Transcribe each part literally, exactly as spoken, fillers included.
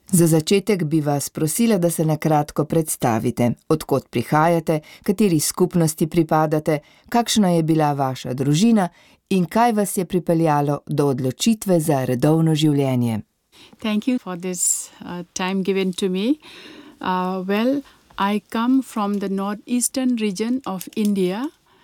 Za začetek bi vas prosila, da se na kratko predstavite, od kod prihajate, kateri skupnosti pripadate, kakšna je bila vaša družina in kaj vas je pripeljalo do odločitve za redovno življenje. Thank you for this uh, time given to me. Uh, well, I come from the northeastern region of India.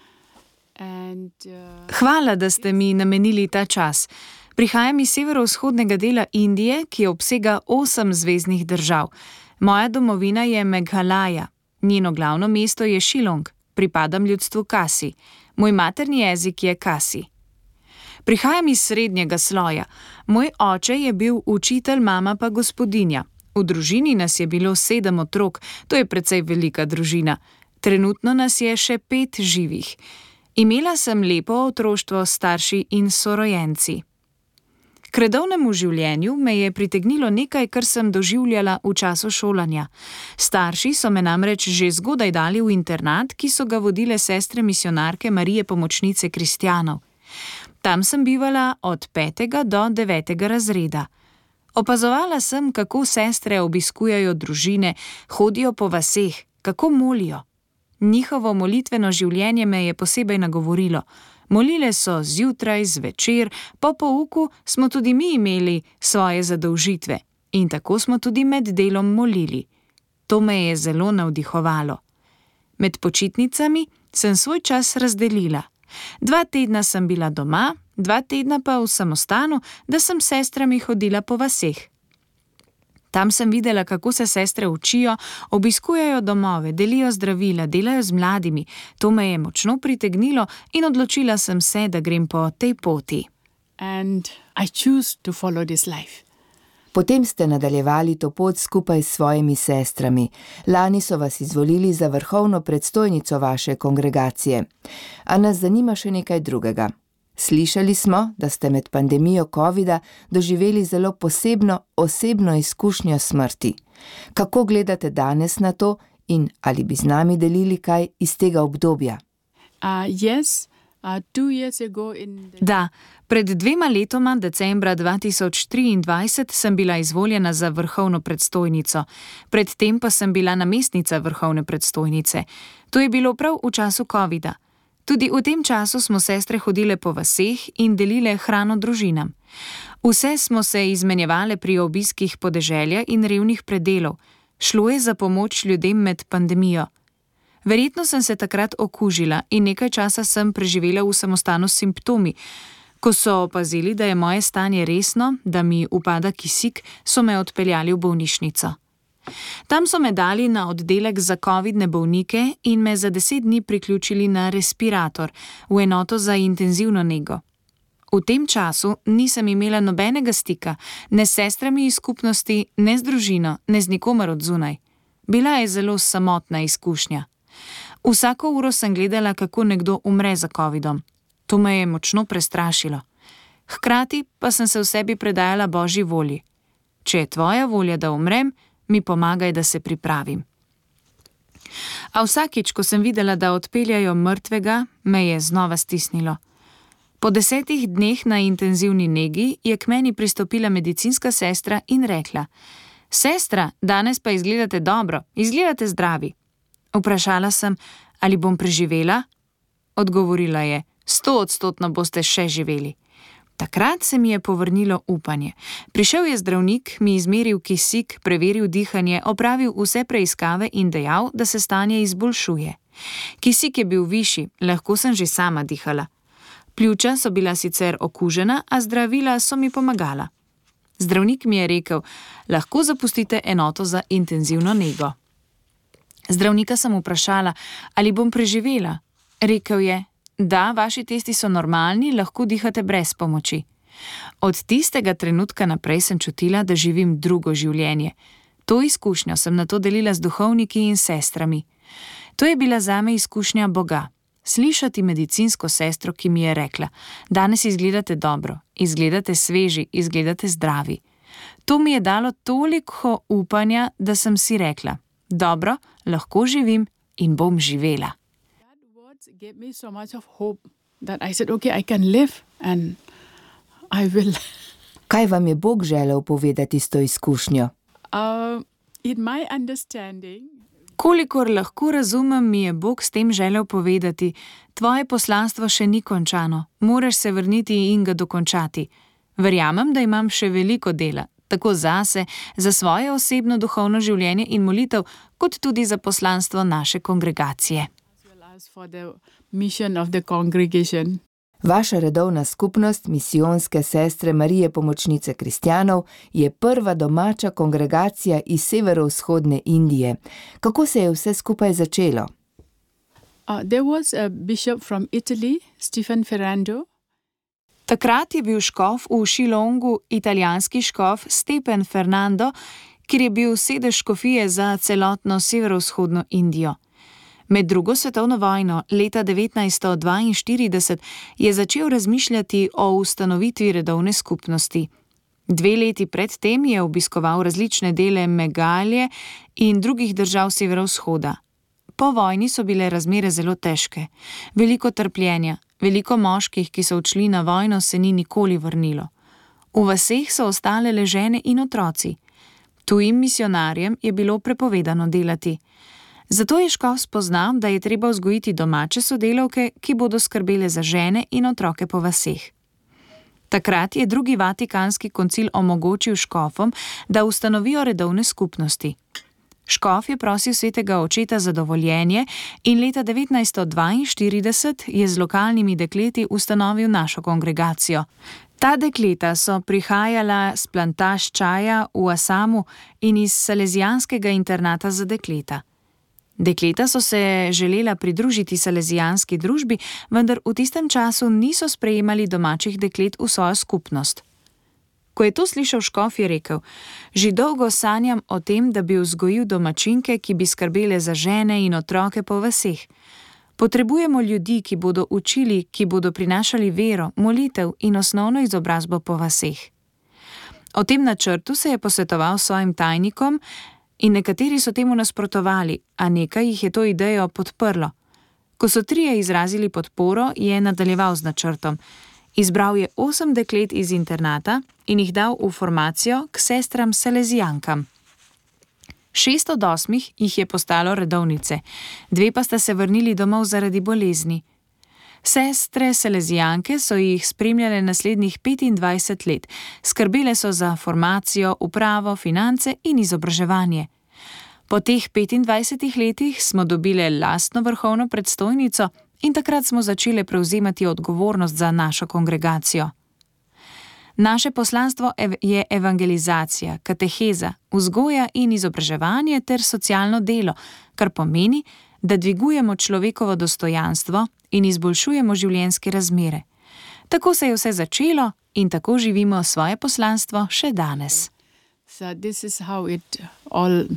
And, uh, Hvala, da ste mi namenili ta čas. Prihajam iz severovzhodnega dela Indije, ki obsega osem zveznih držav. Moja domovina je Meghalaja. Njeno glavno mesto je Shillong. Pripadam ljudstvu Kasi. Moj materni jezik je Kasi. Prihajam iz srednjega sloja. Moj oče je bil učitelj, mama pa gospodinja. V družini nas je bilo sedem otrok, to je precej velika družina. Trenutno nas je še pet živih. Imela sem lepo otroštvo s starši in sorojenci. K redovnemu življenju me je pritegnilo nekaj, kar sem doživljala v času šolanja. Starši so me namreč že zgodaj dali v internat, ki so ga vodile sestre misionarke Marije Pomočnice kristjanov. Tam sem bivala od petega do devetega razreda. Opazovala sem, kako sestre obiskujejo družine, hodijo po vaseh, kako molijo. Njihovo molitveno življenje me je posebej nagovorilo. Molile so zjutraj, zvečer, po pouku smo tudi mi imeli svoje zadolžitve in tako smo tudi med delom molili. To me je zelo navdihovalo. Med počitnicami sem svoj čas razdelila. Dva tedna sem bila doma, dva tedna pa v samostanu, da sem s sestrami hodila po vaseh. Tam sem videla, kako se sestre učijo, obiskujejo domove, delijo zdravila, delajo z mladimi. To me je močno pritegnilo in odločila sem se, da grem po tej poti. And I choose to follow this life. Potem ste nadaljevali to pot skupaj s svojimi sestrami. Lani so vas izvolili za vrhovno predstojnico vaše kongregacije. A nas zanima še nekaj drugega. Slišali smo, da ste med pandemijo covida doživeli zelo posebno osebno izkušnjo smrti. Kako gledate danes na to in ali bi z nami delili kaj iz tega obdobja? Uh, yes, uh, two years ago in the... Da, pred dvema letoma, decembra dva tisoč triindvajset, sem bila izvoljena za vrhovno predstojnico. Predtem pa sem bila namestnica vrhovne predstojnice. To je bilo prav v času covida. Tudi v tem času smo sestre hodile po vaseh in delile hrano družinam. Vse smo se izmenjevale pri obiskih podeželja in revnih predelov. Šlo je za pomoč ljudem med pandemijo. Verjetno sem se takrat okužila in nekaj časa sem preživela v samostanu s simptomi. Ko so opazili, da je moje stanje resno, da mi upada kisik, so me odpeljali v bolnišnico. Tam so me dali na oddelek za covidne bolnike in me za deset dni priključili na respirator, v enoto za intenzivno nego. V tem času nisem imela nobenega stika, ne s sestrami iz skupnosti, ne z družino, ne z nikomer od zunaj. Bila je zelo samotna izkušnja. Vsako uro sem gledala, kako nekdo umre za covidom. To me je močno prestrašilo. Hkrati pa sem se v sebi predajala Božji volji. Če je tvoja volja, da umrem, mi pomagaj, da se pripravim. A vsakič, ko sem videla, da odpeljajo mrtvega, me je znova stisnilo. Po desetih dneh na intenzivni negi je k meni pristopila medicinska sestra in rekla: Sestra, danes pa izgledate dobro, izgledate zdravi. Vprašala sem, ali bom preživela? Odgovorila je: stoodstotno boste še živeli. Takrat se mi je povrnilo upanje. Prišel je zdravnik, mi izmeril kisik, preveril dihanje, opravil vse preiskave in dejal, da se stanje izboljšuje. Kisik je bil višji, lahko sem že sama dihala. Pljuča so bila sicer okužena, a zdravila so mi pomagala. Zdravnik mi je rekel: lahko zapustite enoto za intenzivno nego. Zdravnika sem vprašala, ali bom preživela. Rekel je: da, vaši testi so normalni, lahko dihate brez pomoči. Od tistega trenutka naprej sem čutila, da živim drugo življenje. To izkušnjo sem nato delila z duhovniki in sestrami. To je bila zame izkušnja Boga. Slišati medicinsko sestro, ki mi je rekla: danes izgledate dobro, izgledate sveži, izgledate zdravi. To mi je dalo toliko upanja, da sem si rekla: dobro, lahko živim in bom živela. Gave me so much of hope that I said, okay, I can live and I will. Kaj vam je Bog želel povedati s to izkušnjo? Uh, in my understanding, Kolikor lahko razumem, mi je Bog s tem želel povedati: tvoje poslanstvo še ni končano, moraš se vrniti in ga dokončati. Verjamem, da imam še veliko dela, tako zase, za svoje osebno duhovno življenje in molitev, kot tudi za poslanstvo naše kongregacije. as well as for the mission of the congregation. Vaša redovna skupnost, misijonske sestre Marije Pomočnice kristjanov, je prva domača kongregacija iz severovzhodne Indije. Kako se je vse skupaj začelo? Uh, there was a bishop from Italy, Stefan Ferrando. Takrat je bil škof v Shillongu italijanski škof Stefan Fernando, kjer je bil sedež škofije za celotno severovzhodno Indijo. Med drugo svetovno vojno leta devetnajststo dvainštirideset je začel razmišljati o ustanovitvi redovne skupnosti. Dve leti pred tem je obiskoval različne dele Megalije in drugih držav severovzhoda. Po vojni so bile razmere zelo težke. Veliko trpljenja, veliko moških, ki so odšli na vojno, se ni nikoli vrnilo. V vaseh so ostale le žene in otroci. Tujim misionarjem je bilo prepovedano delati. Zato je škof spoznal, da je treba vzgojiti domače sodelavke, ki bodo skrbele za žene in otroke po vaseh. Takrat je drugi vatikanski koncil omogočil škofom, da ustanovijo redovne skupnosti. Škof je prosil svetega očeta za dovoljenje in leta devetnajststo dvainštirideset je z lokalnimi dekleti ustanovil našo kongregacijo. Ta dekleta so prihajala s plantaž čaja v Asamu in iz salezijanskega internata za dekleta. Dekleta so se želela pridružiti salezijanski družbi, vendar v tistem času niso sprejemali domačih deklet v svojo skupnost. Ko je to slišal škof, je rekel: že dolgo sanjam o tem, da bi vzgojil domačinke, ki bi skrbele za žene in otroke po vaseh. Potrebujemo ljudi, ki bodo učili, ki bodo prinašali vero, molitev in osnovno izobrazbo po vaseh. O tem načrtu se je posvetoval s svojim tajnikom in nekateri so temu nasprotovali, a nekaj jih je to idejo podprlo. Ko so trije izrazili podporo, je nadaljeval z načrtom. Izbral je osem deklet iz internata in jih dal v formacijo k sestram salezijankam. Šest od osmih jih je postalo redovnice, dve pa sta se vrnili domov zaradi bolezni. Sestre salezijanke so jih spremljale naslednjih petindvajset let, skrbele so za formacijo, upravo, finance in izobraževanje. Po teh petindvajsetih letih smo dobile lastno vrhovno predstojnico in takrat smo začele prevzemati odgovornost za našo kongregacijo. Naše poslanstvo je evangelizacija, kateheza, vzgoja in izobraževanje ter socialno delo, kar pomeni, da dvigujemo človekovo dostojanstvo in izboljšujemo življenjske razmere. Tako se je vse začelo in tako živimo svoje poslanstvo še danes. So this is how it all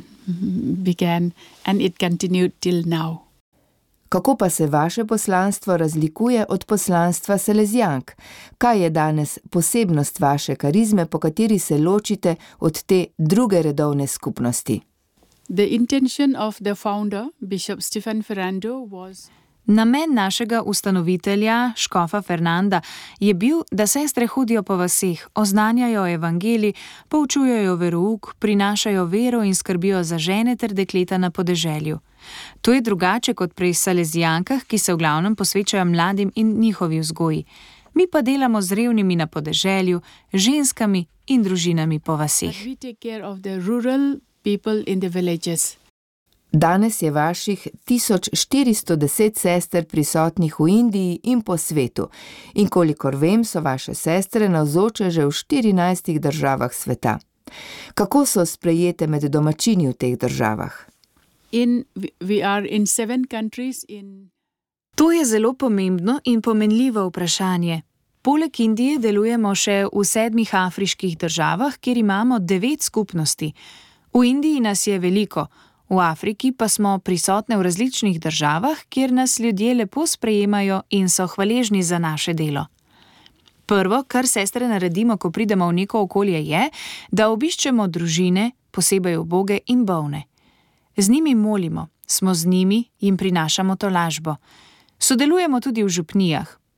began and it continued till now. Kako pa se vaše poslanstvo razlikuje od poslanstva salezijank? Kaj je danes posebnost vaše karizme, po kateri se ločite od te druge redovne skupnosti? The intention of the founder, Bishop Stefan Ferrando, was Namen našega ustanovitelja, škofa Fernanda, je bil, da sestre hodijo po vaseh, oznanjajo evangelij, poučujejo verouk, prinašajo vero in skrbijo za žene ter dekleta na podeželju. To je drugače kot pri salezijankah, ki se v glavnem posvečajo mladim in njihovi vzgoji. Mi pa delamo z revnimi na podeželju, ženskami in družinami po vaseh. we take care of the rural people in the villages. Danes je vaših tisoč štiristo deset sester prisotnih v Indiji in po svetu in kolikor vem, so vaše sestre navzoče že v štirinajstih državah sveta. Kako so sprejete med domačini v teh državah? In we are in seven countries in To je zelo pomembno in pomenljivo vprašanje. Poleg Indije delujemo še v sedmih afriških državah, kjer imamo devet skupnosti. V Indiji nas je veliko, v Afriki pa smo prisotne v različnih državah, kjer nas ljudje lepo sprejemajo in so hvaležni za naše delo. Prvo, kar sestre naredimo, ko pridemo v neko okolje, je, da obiščemo družine, posebej uboge in bolne. Z njimi molimo, smo z njimi, jim prinašamo tolažbo. Sodelujemo tudi v župnijah.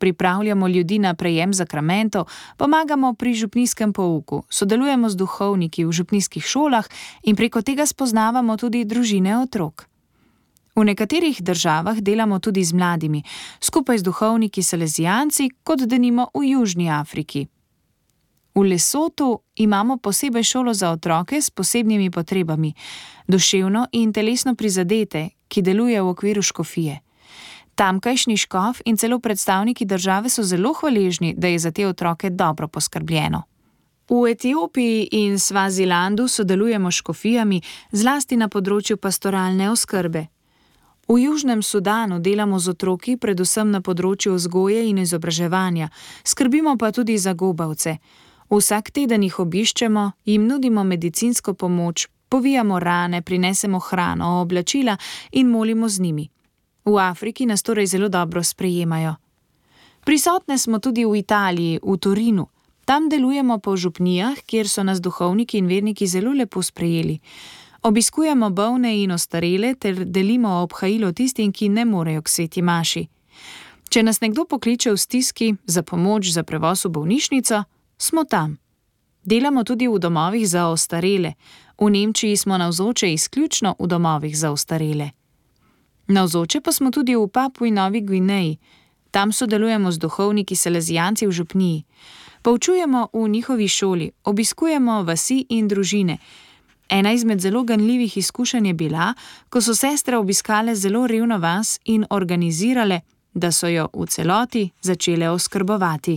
pripravljamo ljudi na prejem zakramentov, pomagamo pri župnijskem pouku, sodelujemo z duhovniki v župnijskih šolah in preko tega spoznavamo tudi družine otrok. V nekaterih državah delamo tudi z mladimi, skupaj z duhovniki salezijanci, kot denimo v Južni Afriki. V Lesotu imamo posebej šolo za otroke s posebnimi potrebami, duševno in telesno prizadete, ki deluje v okviru škofije. Tamkajšnji škof in celo predstavniki države so zelo hvaležni, da je za te otroke dobro poskrbljeno. V Etiopiji in Svazilandu sodelujemo s škofijami, zlasti na področju pastoralne oskrbe. V Južnem Sudanu delamo z otroki predvsem na področju vzgoje in izobraževanja, skrbimo pa tudi za gobavce. Vsak teden jih obiščemo, jim nudimo medicinsko pomoč, povijamo rane, prinesemo hrano, oblačila in molimo z njimi. V Afriki nas torej zelo dobro sprejemajo. Prisotne smo tudi v Italiji, v Torinu. Tam delujemo po župnijah, kjer so nas duhovniki in verniki zelo lepo sprejeli. Obiskujemo bolne in ostarele ter delimo obhajilo tistim, ki ne morejo k sveti maši. Če nas nekdo pokliče v stiski za pomoč za prevoz v bolnišnico, smo tam. Delamo tudi v domovih za ostarele. V Nemčiji smo navzoče izključno v domovih za ostarele. Navzoče pa smo tudi v Papui Novi Gvineji. Tam sodelujemo z duhovniki salezijanci v župniji. Poučujemo v njihovi šoli, obiskujemo vasi in družine. Ena izmed zelo ganljivih izkušenj je bila, ko so sestre obiskale zelo revno vas in organizirale, da so jo v celoti začele oskrbovati.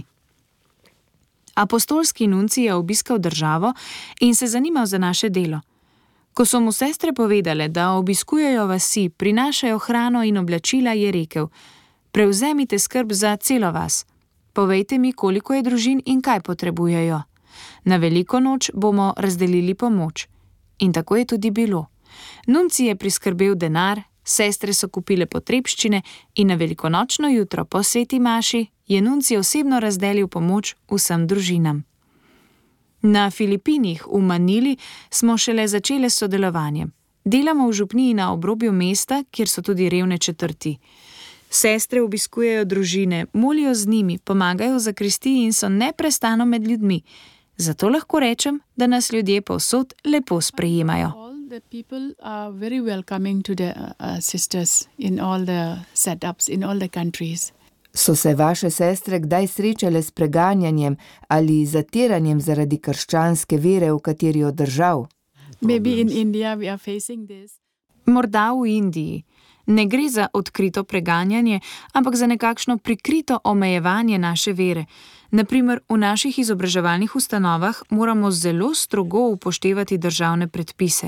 Apostolski nuncij je obiskal državo in se zanimal za naše delo. Ko so mu sestre povedale, da obiskujejo vasi, prinašajo hrano in oblačila, je rekel: prevzemite skrb za celo vas. Povejte mi, koliko je družin in kaj potrebujejo. Na veliko noč bomo razdelili pomoč. In tako je tudi bilo. Nuncij je priskrbel denar, sestre so kupile potrebščine in na velikonočno jutro po sveti maši je nuncij osebno razdelil pomoč vsem družinam. Na Filipinih v Manili smo šele začele s sodelovanjem. Delamo v župniji na obrobju mesta, kjer so tudi revne četrti. Sestre obiskujejo družine, molijo z njimi, pomagajo v zakristiji in so neprestano med ljudmi. Zato lahko rečem, da nas ljudje povsod lepo sprejemajo. The people are very welcoming to the uh, sisters in all the setups, in all the countries. So se vaše sestre kdaj srečale s preganjanjem ali zatiranjem zaradi krščanske vere v kateri od držav? Maybe in India we are facing this. Morda v Indiji. Ne gre za odkrito preganjanje, ampak za nekakšno prikrito omejevanje naše vere. Naprimer, v naših izobraževalnih ustanovah moramo zelo strogo upoštevati državne predpise.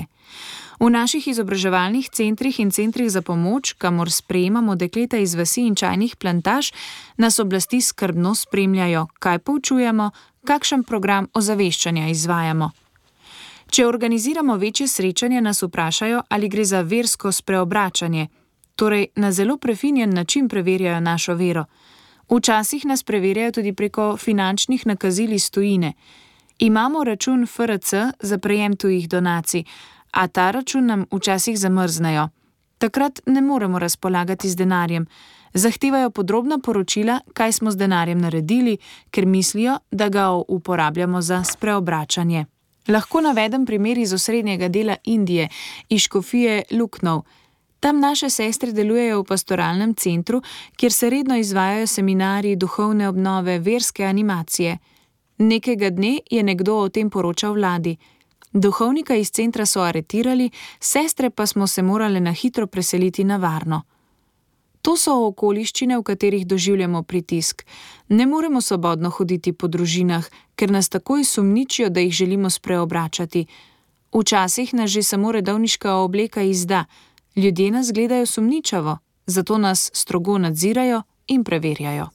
V naših izobraževalnih centrih in centrih za pomoč, kamor sprejemamo dekleta iz vasi in čajnih plantaž, nas oblasti skrbno spremljajo, kaj poučujemo, kakšen program ozaveščanja izvajamo. Če organiziramo večje srečanje, nas vprašajo, ali gre za versko spreobračanje, torej na zelo prefinjen način preverjajo našo vero. Včasih nas preverjajo tudi preko finančnih nakazil iz tujine. Imamo račun F R C za prejem tujih donacij, a ta račun nam včasih zamrznejo. Takrat ne moremo razpolagati z denarjem. Zahtevajo podrobna poročila, kaj smo z denarjem naredili, ker mislijo, da ga uporabljamo za spreobračanje. Lahko navedem primer iz osrednjega dela Indije, iz škofije Lucknow. Tam naše sestre delujejo v pastoralnem centru, kjer se redno izvajajo seminarji duhovne obnove, verske animacije. Nekega dne je nekdo o tem poročal vladi. Duhovnika iz centra so aretirali, sestre pa smo se morale na hitro preseliti na varno. To so okoliščine, v katerih doživljamo pritisk. Ne moremo svobodno hoditi po družinah, ker nas takoj sumničijo, da jih želimo spreobračati. Včasih nas že samo redovniška obleka izda. Ljudje nas gledajo sumničavo, zato nas strogo nadzirajo in preverjajo.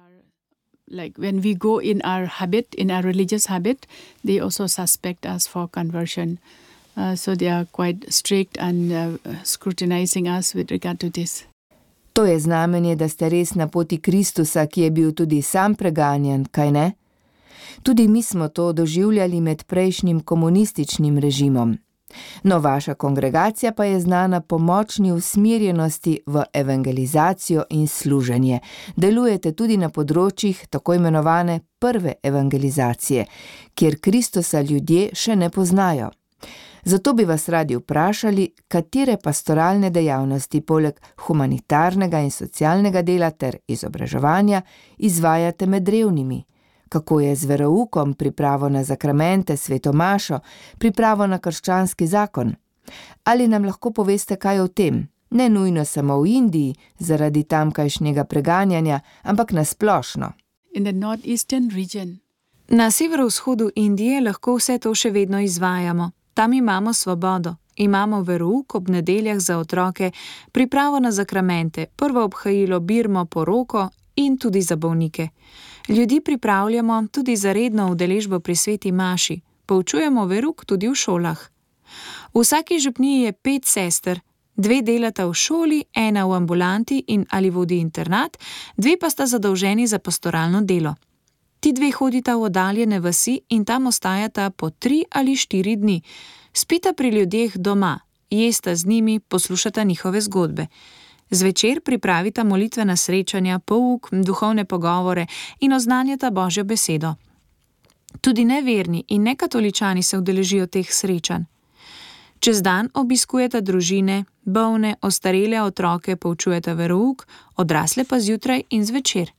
Like when we go in our habit, in our religious habit, they also suspect us for conversion. Uh, so they are quite strict and uh, scrutinizing us with regard to this. To je znamenje, da ste res na poti Kristusa, ki je bil tudi sam preganjan, kaj ne? Tudi mi smo to doživljali med prejšnjim komunističnim režimom. No, vaša kongregacija pa je znana po močni usmerjenosti v evangelizacijo in služenje. Delujete tudi na področjih tako imenovane prve evangelizacije, kjer Kristusa ljudje še ne poznajo. Zato bi vas radi vprašali, katere pastoralne dejavnosti poleg humanitarnega in socialnega dela ter izobraževanja izvajate med revnimi. Kako je z veroukom, pripravo na zakramente, sveto mašo, pripravo na krščanski zakon? Ali nam lahko poveste kaj o tem? Ne nujno samo v Indiji, zaradi tamkajšnjega preganjanja, ampak na splošno. In the northeastern region. Na severovzhodu Indije lahko vse to še vedno izvajamo. Tam imamo svobodo, imamo verouk ob nedeljah za otroke, pripravo na zakramente, prvo obhajilo, birmo, poroko in tudi za bolnike. Ljudi pripravljamo tudi za redno udeležbo pri sveti maši, poučujemo verouk tudi v šolah. V vsaki župniji je pet sester, dve delata v šoli, ena v ambulanti in ali vodi internat, dve pa sta zadolženi za pastoralno delo. Ti dve hodita v oddaljene vasi in tam ostajata po tri ali štiri dni. Spita pri ljudeh doma, jesta z njimi, poslušata njihove zgodbe. Zvečer pripravita molitvena srečanja, pouk, duhovne pogovore in oznanjata Božjo besedo. Tudi neverni in nekatoličani se udeležijo teh srečanj. Čez dan obiskujeta družine, bolne, ostarele otroke poučujeta verouk, odrasle pa zjutraj in zvečer.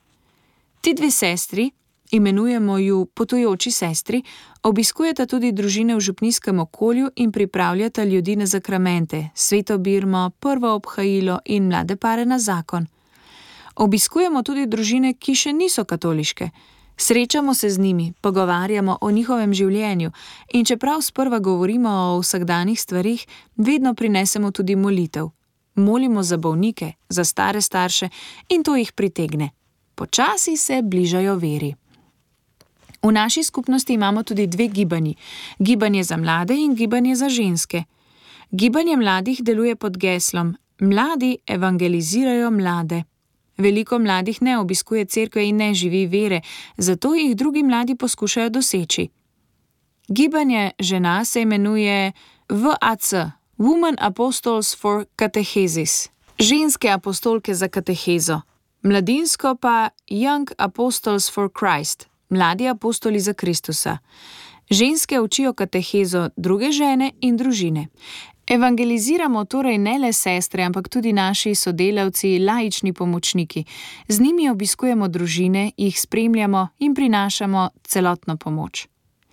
Ti dve sestri, imenujemo ju potujoči sestri, obiskujeta tudi družine v župnijskem okolju in pripravljata ljudi na zakramente, sveto birmo, prvo obhajilo in mlade pare na zakon. Obiskujemo tudi družine, ki še niso katoliške. Srečamo se z njimi, pogovarjamo o njihovem življenju in čeprav sprva govorimo o vsakdanjih stvarih, vedno prinesemo tudi molitev. Molimo za bolnike, za stare starše in to jih pritegne. Počasi se bližajo veri. V naši skupnosti imamo tudi dve gibanji, gibanje za mlade in gibanje za ženske. Gibanje mladih deluje pod geslom Mladi evangelizirajo mlade. Veliko mladih ne obiskuje cerkve in ne živi vere, zato jih drugi mladi poskušajo doseči. Gibanje žena se imenuje V A C, Women Apostles for Catechesis, ženske apostolke za katehezo. Mladinsko pa Young Apostles for Christ, mladi apostoli za Kristusa. Ženske učijo katehezo druge žene in družine. Evangeliziramo torej ne le sestre, ampak tudi naši sodelavci, laični pomočniki. Z njimi obiskujemo družine, jih spremljamo in prinašamo celotno pomoč.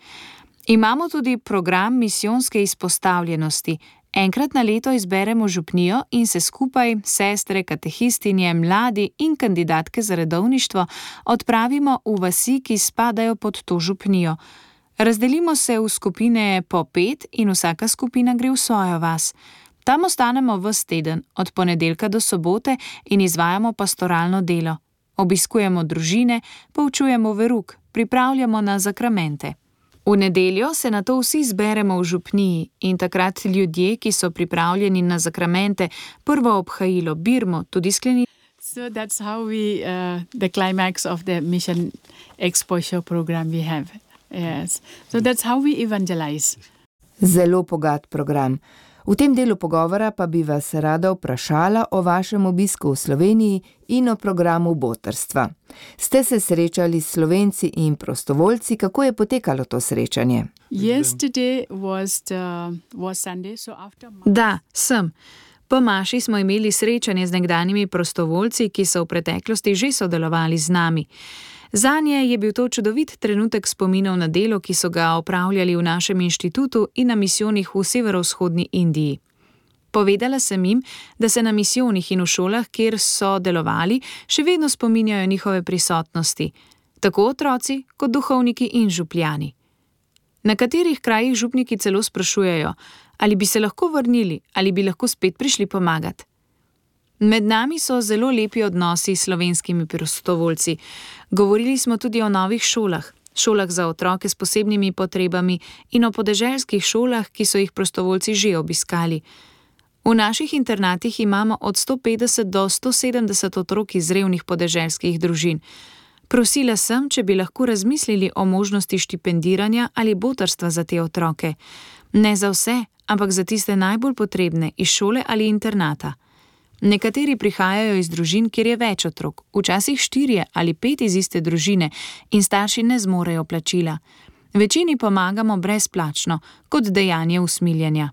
Imamo tudi program misijonske izpostavljenosti. Enkrat na leto izberemo župnijo in se skupaj, sestre, katehistinje, mladi in kandidatke za redovništvo, odpravimo v vasi, ki spadajo pod to župnijo. Razdelimo se v skupine po pet in vsaka skupina gre v svojo vas. Tam ostanemo ves teden, od ponedeljka do sobote in izvajamo pastoralno delo. Obiskujemo družine, poučujemo verouk, pripravljamo na zakramente. V nedeljo se nato vsi zberemo v župniji in takrat ljudje, ki so pripravljeni na zakramente, prvo obhajilo, birmo, tudi sklenili. So that's how we, uh, the climax of the mission exposure program we have. Yes. So that's how we evangelize. Zelo bogat program. V tem delu pogovora pa bi vas rada vprašala o vašem obisku v Sloveniji in o programu botrstva. Ste se srečali s Slovenci in prostovoljci, kako je potekalo to srečanje? Yesterday was, the, was Sunday, so after... Da, sem. Po maši smo imeli srečanje z nekdanjimi prostovoljci, ki so v preteklosti že sodelovali z nami. Zanje je bil to čudovit trenutek spominov na delo, ki so ga opravljali v našem inštitutu in na misijonih v severovzhodni Indiji. Povedala sem jim, da se na misijonih in v šolah, kjer so delovali, še vedno spominjajo njihove prisotnosti, tako otroci kot duhovniki in župljani. Na katerih krajih župniki celo sprašujejo, ali bi se lahko vrnili, ali bi lahko spet prišli pomagati. Med nami so zelo lepi odnosi s slovenskimi prostovoljci. Govorili smo tudi o novih šolah, šolah za otroke s posebnimi potrebami in o podeželskih šolah, ki so jih prostovoljci že obiskali. V naših internatih imamo od sto petdeset do sto sedemdeset otrok iz revnih podeželskih družin. Prosila sem, če bi lahko razmislili o možnosti štipendiranja ali botrstva za te otroke. Ne za vse, ampak za tiste najbolj potrebne iz šole ali internata. Nekateri prihajajo iz družin, kjer je več otrok, včasih štirje ali pet iz iste družine in starši ne zmorejo plačila. Večini pomagamo brezplačno, kot dejanje usmiljenja.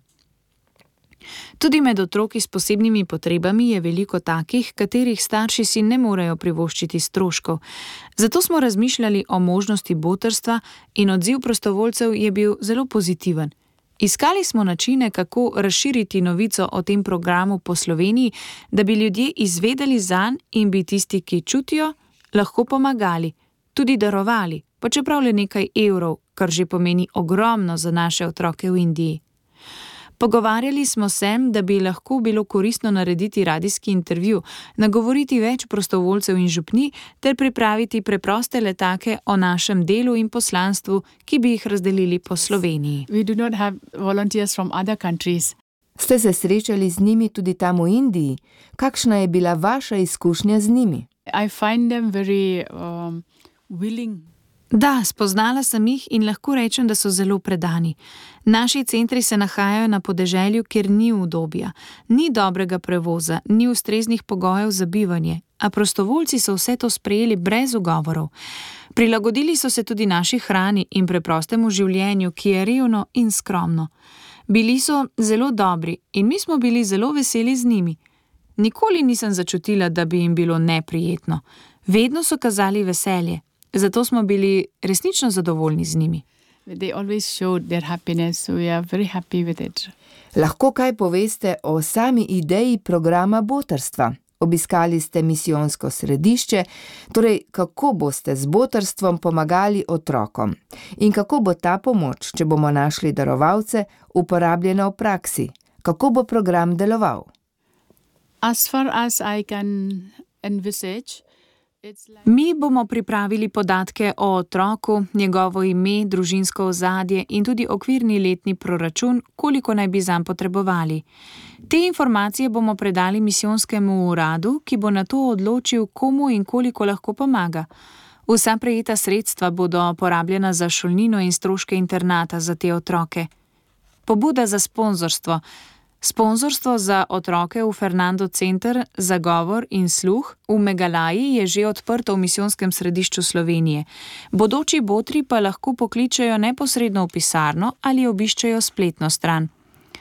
Tudi med otroki s posebnimi potrebami je veliko takih, katerih starši si ne morejo privoščiti stroškov. Zato smo razmišljali o možnosti botrstva in odziv prostovoljcev je bil zelo pozitiven. Iskali smo načine, kako razširiti novico o tem programu po Sloveniji, da bi ljudje izvedeli zanj in bi tisti, ki čutijo, lahko pomagali, tudi darovali, pa čeprav le nekaj evrov, kar že pomeni ogromno za naše otroke v Indiji. Pogovarjali smo se, da bi lahko bilo koristno narediti radijski intervju, nagovoriti več prostovoljcev in župni ter pripraviti preproste letake o našem delu in poslanstvu, ki bi jih razdelili po Sloveniji. We do not have volunteers from other countries. Ste se srečali z njimi tudi tam v Indiji? Kakšna je bila vaša izkušnja z njimi? I find them very um, willing. Da, spoznala sem jih in lahko rečem, da so zelo predani. Naši centri se nahajajo na podeželju, kjer ni udobja, ni dobrega prevoza, ni ustreznih pogojev za bivanje, a prostovoljci so vse to sprejeli brez ugovorov. Prilagodili so se tudi naši hrani in preprostemu življenju, ki je revno in skromno. Bili so zelo dobri in mi smo bili zelo veseli z njimi. Nikoli nisem začutila, da bi jim bilo neprijetno. Vedno so kazali veselje. Zato smo bili resnično zadovoljni z njimi. They always showed their happiness, so we are very happy with it. Lahko kaj poveste o sami ideji programa botrstva? Obiskali ste misijonsko središče, torej kako boste z botrstvom pomagali otrokom? In kako bo ta pomoč, če bomo našli darovalce, uporabljena v praksi? Kako bo program deloval? As far as I can envisage, Mi bomo pripravili podatke o otroku, njegovo ime, družinsko ozadje in tudi okvirni letni proračun, koliko naj bi zanj potrebovali. Te informacije bomo predali misijonskemu uradu, ki bo nato odločil, komu in koliko lahko pomaga. Vsa prejeta sredstva bodo porabljena za šolnino in stroške internata za te otroke. Pobuda za sponzorstvo. Sponzorstvo za otroke v Fernando Center za govor in sluh v Megalaji je že odprto v misijonskem središču Slovenije. Bodoči botri pa lahko pokličejo neposredno v pisarno ali obiščejo spletno stran.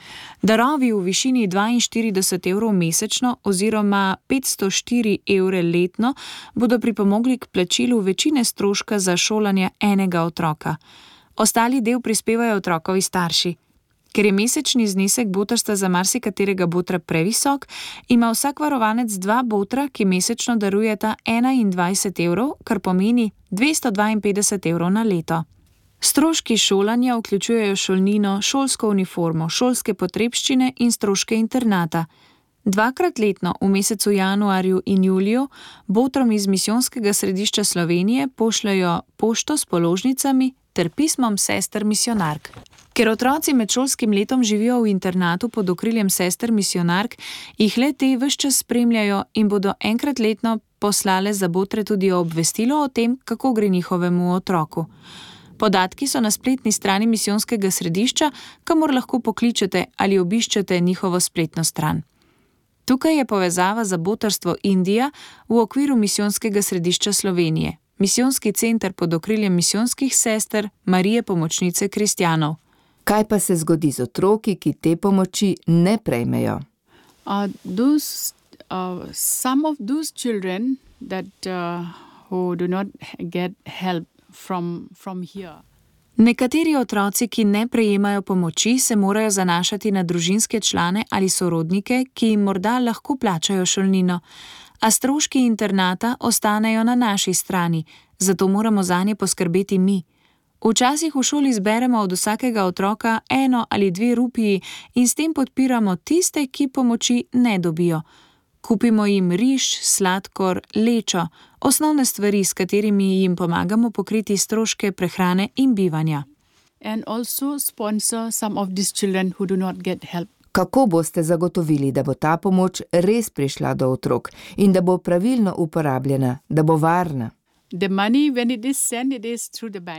Darovi v višini dvainštirideset evrov mesečno oziroma petsto štiri evre letno bodo pripomogli k plačilu večine stroška za šolanje enega otroka. Ostali del prispevajo otrokovi starši. Ker je mesečni znesek botrstva za marsikaterega botra previsok, ima vsak varovanec dva botra, ki mesečno darujeta enaindvajset evrov, kar pomeni dvesto dvainpetdeset evrov na leto. Stroški šolanja vključujejo šolnino, šolsko uniformo, šolske potrebščine in stroške internata. Dvakrat letno v mesecu januarju in juliju botrom iz misijonskega središča Slovenije pošljajo pošto s položnicami ter pismom sester misionark. Ker otroci med šolskim letom živijo v internatu pod okriljem sester misionark, jih le te ves čas spremljajo in bodo enkrat letno poslale za botre tudi obvestilo o tem, kako gre njihovemu otroku. Podatki so na spletni strani misijonskega središča, kamor lahko pokličete ali obiščete njihovo spletno stran. Tukaj je povezava za botrstvo Indija v okviru misijonskega središča Slovenije, misijonski center pod okriljem misijonskih sester Marije Pomočnice kristjanov. Kaj pa se zgodi z otroki, ki te pomoči ne prejmejo? Uh, those, uh, some of those children that uh, who do not get help from, from here. Nekateri otroci, ki ne prejemajo pomoči, se morajo zanašati na družinske člane ali sorodnike, ki jim morda lahko plačajo šolnino, a stroški internata ostanejo na naši strani, zato moramo zanje poskrbeti mi. Včasih v šoli zberemo od vsakega otroka eno ali dve rupiji in s tem podpiramo tiste, ki pomoči ne dobijo. Kupimo jim riž, sladkor, lečo, osnovne stvari, s katerimi jim pomagamo pokriti stroške prehrane in bivanja. And also sponsor some of these children who do not get help. Kako boste zagotovili, da bo ta pomoč res prišla do otrok in da bo pravilno uporabljena, da bo varna? The money, when it is sent, it is through the bank.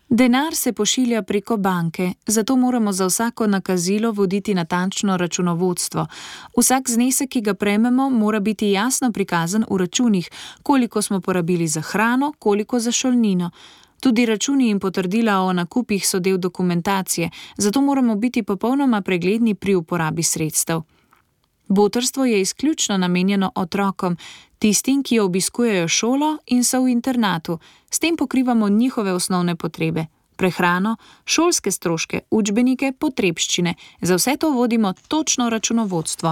Denar se pošilja preko banke, zato moramo za vsako nakazilo voditi natančno računovodstvo. Vsak znesek, ki ga prejmemo, mora biti jasno prikazan v računih, koliko smo porabili za hrano, koliko za šolnino. Tudi računi in potrdila o nakupih so del dokumentacije, zato moramo biti popolnoma pregledni pri uporabi sredstev. Botrstvo je izključno namenjeno otrokom, tistim, ki obiskujejo šolo in so v internatu. S tem pokrivamo njihove osnovne potrebe, prehrano, šolske stroške, učbenike, potrebščine. Za vse to vodimo točno računovodstvo.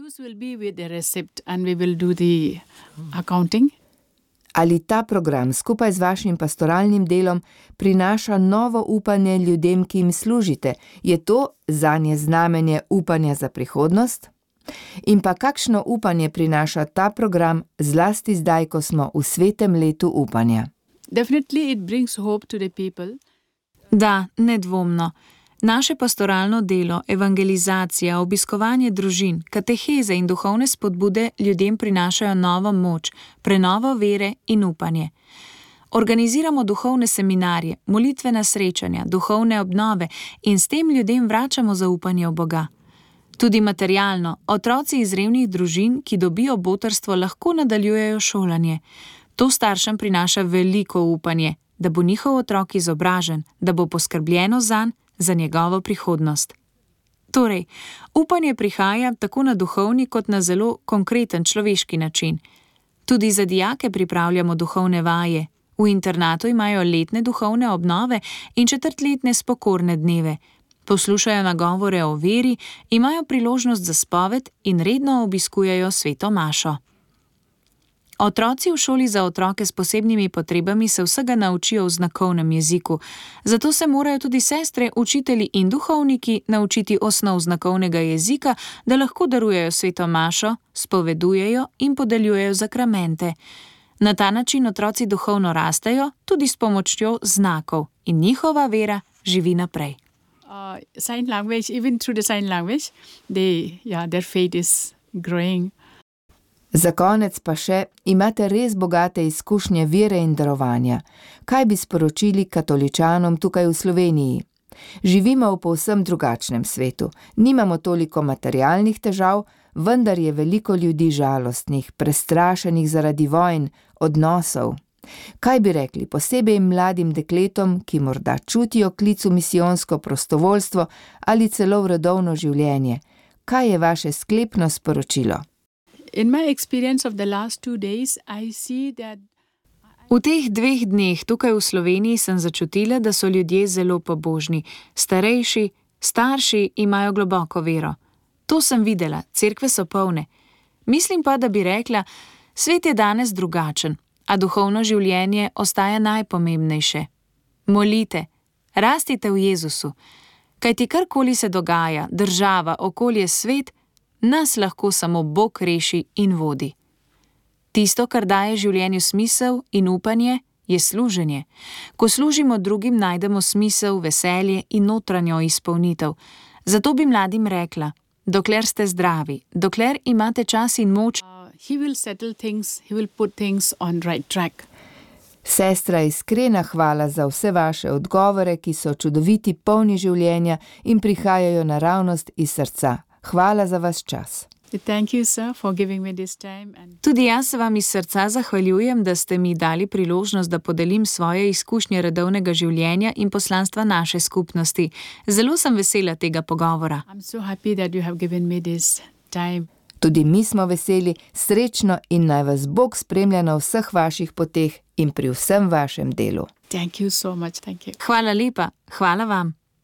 Ali ta program skupaj z vašim pastoralnim delom prinaša novo upanje ljudem, ki jim služite? Je to zanje znamenje upanja za prihodnost? In pa kakšno upanje prinaša ta program, zlasti zdaj, ko smo v svetem letu upanja? Da, nedvomno. Naše pastoralno delo, evangelizacija, obiskovanje družin, kateheze in duhovne spodbude ljudem prinašajo novo moč, prenovo vere in upanje. Organiziramo duhovne seminarje, molitvena srečanja, duhovne obnove in s tem ljudem vračamo zaupanje v Boga. Tudi materialno, otroci iz revnih družin, ki dobijo botrstvo, lahko nadaljujejo šolanje. To staršem prinaša veliko upanje, da bo njihov otrok izobražen, da bo poskrbljeno zanj, za njegovo prihodnost. Torej, upanje prihaja tako na duhovni kot na zelo konkreten človeški način. Tudi za dijake pripravljamo duhovne vaje. V internatu imajo letne duhovne obnove in četrtletne spokorne dneve. Poslušajo nagovore o veri, imajo priložnost za spoved in redno obiskujejo sveto mašo. Otroci v šoli za otroke s posebnimi potrebami se vsega naučijo v znakovnem jeziku, zato se morajo tudi sestre, učitelji in duhovniki naučiti osnov znakovnega jezika, da lahko darujejo sveto mašo, spovedujejo in podeljujejo zakramente. Na ta način otroci duhovno rastejo tudi s pomočjo znakov in njihova vera živi naprej. Uh, sign language, even through the sign language, they, yeah, their faith is growing. Za konec pa še, imate res bogate izkušnje vere in darovanja. Kaj bi sporočili katoličanom tukaj v Sloveniji? Živimo v povsem drugačnem svetu. Nimamo toliko materialnih težav, vendar je veliko ljudi žalostnih, prestrašenih zaradi vojn, odnosov. Kaj bi rekli posebej mladim dekletom, ki morda čutijo klic v misijonsko prostovoljstvo ali celo v redovno življenje? Kaj je vaše sklepno sporočilo? In my experience of the last two days, I see that V teh dveh dneh tukaj v Sloveniji sem začutila, da so ljudje zelo pobožni. Starejši, starši imajo globoko vero. To sem videla, cerkve so polne. Mislim pa, da bi rekla, svet je danes drugačen, a duhovno življenje ostaja najpomembnejše. Molite, rastite v Jezusu. Kajti karkoli se dogaja, država, okolje, svet, nas lahko samo Bog reši in vodi. Tisto, kar daje življenju smisel in upanje, je služenje. Ko služimo drugim, najdemo smisel, veselje in notranjo izpolnitev. Zato bi mladim rekla, dokler ste zdravi, dokler imate čas in moč, uh, he will settle things, he will put things on right track. Sestra, iskrena hvala za vse vaše odgovore, ki so čudoviti, polni življenja in prihajajo naravnost iz srca. Hvala za vaš čas. Thank you, sir, for giving me this time. And... Tudi jaz se vam iz srca zahvaljujem, da ste mi dali priložnost, da podelim svoje izkušnje redovnega življenja in poslanstva naše skupnosti. Zelo sem vesela tega pogovora. I'm so happy that you have given me this time. Tudi mi smo veseli, srečno in naj vas Bog spremlja na vseh vaših poteh in pri vsem vašem delu. Thank you so much, thank you. Hvala lepa, hvala vam.